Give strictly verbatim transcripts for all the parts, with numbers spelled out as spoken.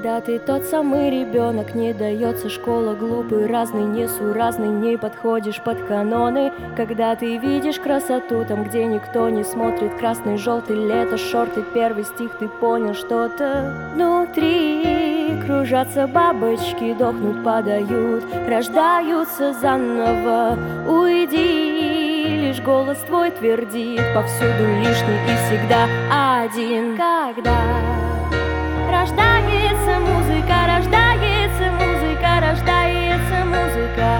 Когда ты тот самый ребенок, не дается школа, глупый, разный, несуразный, не подходишь под каноны. Когда ты видишь красоту там, где никто не смотрит, красный, желтый, лето, шорты, первый стих, ты понял что-то внутри. Кружатся бабочки, дохнут, падают, рождаются заново. Уйди, лишь голос твой твердит, повсюду лишний и всегда один. Когда рождается музыка, рождается музыка, рождается музыка,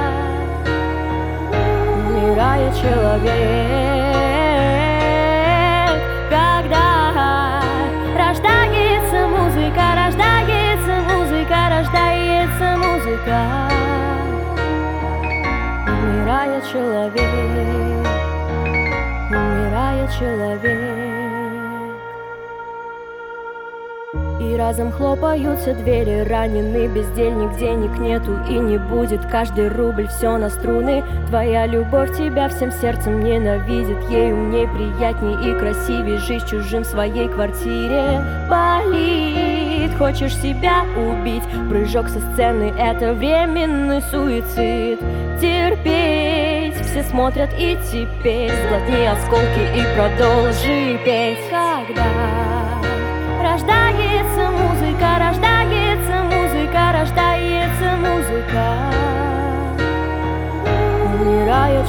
умирает человек. Когда рождается музыка, рождается музыка, рождается музыка, умирает человек, умирает человек. И разом хлопаются двери, раненый бездельник, денег нету и не будет, каждый рубль все на струны. Твоя любовь тебя всем сердцем ненавидит, ей умней, приятней и красивей жить чужим в своей квартире. Болит, хочешь себя убить, прыжок со сцены — это временный суицид. Терпеть, все смотрят и теперь, сглотни осколки и продолжи петь. Когда рождается музыка, рождается музыка, рождается музыка, умирает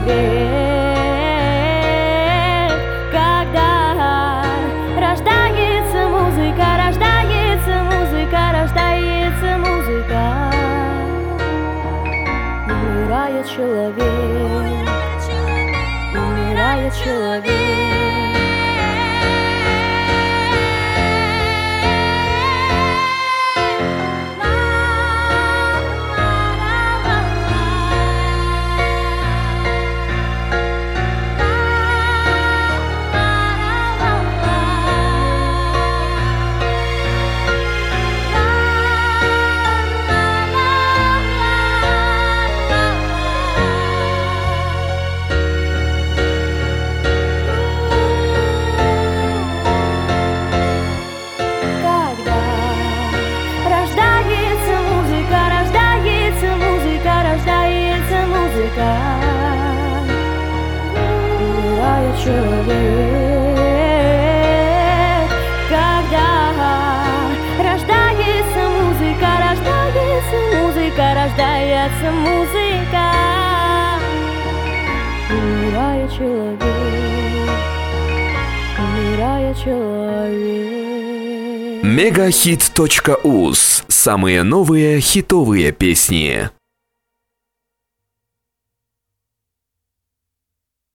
человек. Когда рождается музыка, рождается музыка, рождается музыка, умирает человек, умирает человек. Умирает человек. Когда рождается музыка, рождается музыка, рождается музыка, умирает человек, умирает человек. мегахит точка уз. Самые новые хитовые песни.